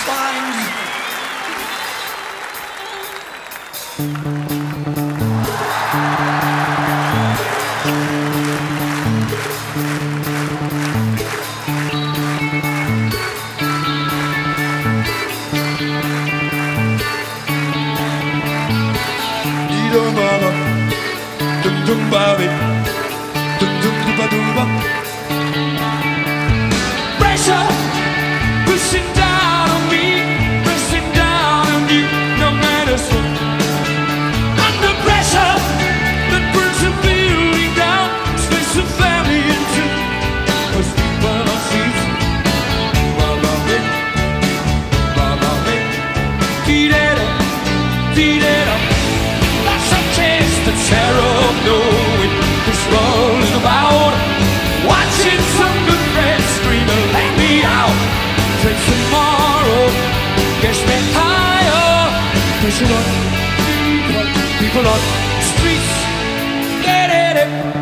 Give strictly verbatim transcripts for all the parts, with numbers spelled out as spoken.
Pressure pushing down on me, pressing down on you, no matter what. Under pressure that brings a feeling down, splits the family in two. Cause people are seas, blah blah blah, blah blah blah. Feed it up, feed it up. That's a taste the terror of knowing this world is about watching some good friends scream and let me out. Till tomorrow gets me higher. Pressure on people, people on streets. Get it,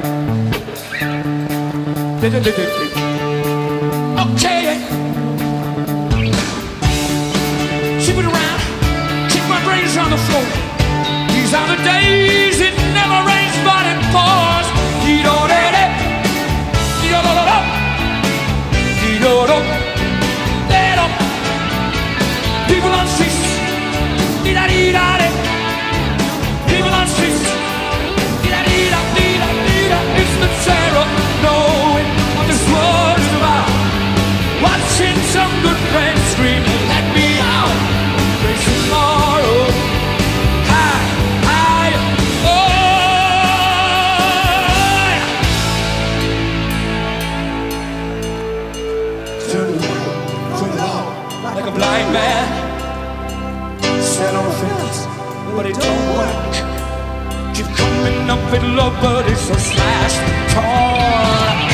okay. Keep it around, keep my brains on the floor. These are the days it never rains but it pours. You don't let it. People on streets, dee-da-dee-da-dee. People on streets, dee-da-dee-da-dee-da-dee-da. It's the terror, knowing what this world is about. Watching some good friends scream and let me out. Face tomorrow, high, high, oh. Turn it on, turn it on, like a blind man. Set on fence, but it don't work. Keep coming up with love, but it's a slashed torn.